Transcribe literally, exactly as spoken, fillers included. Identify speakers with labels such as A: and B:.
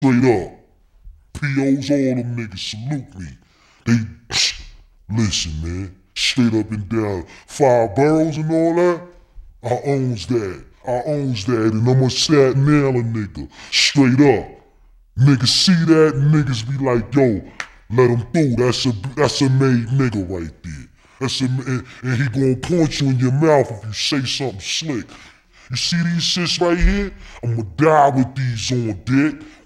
A: Straight up. P Os, all them niggas salute me. They, listen, man. Straight up and down. Five boroughs and all that. I owns that. I owns that, and I'ma sat nail a nigga. Straight up. Niggas see that, niggas be like, yo, let him through. That's a that's a made nigga right there. That's a, and, and he gonna point you in your mouth if you say something slick. You see these shits right here? I'ma die with these on, dick.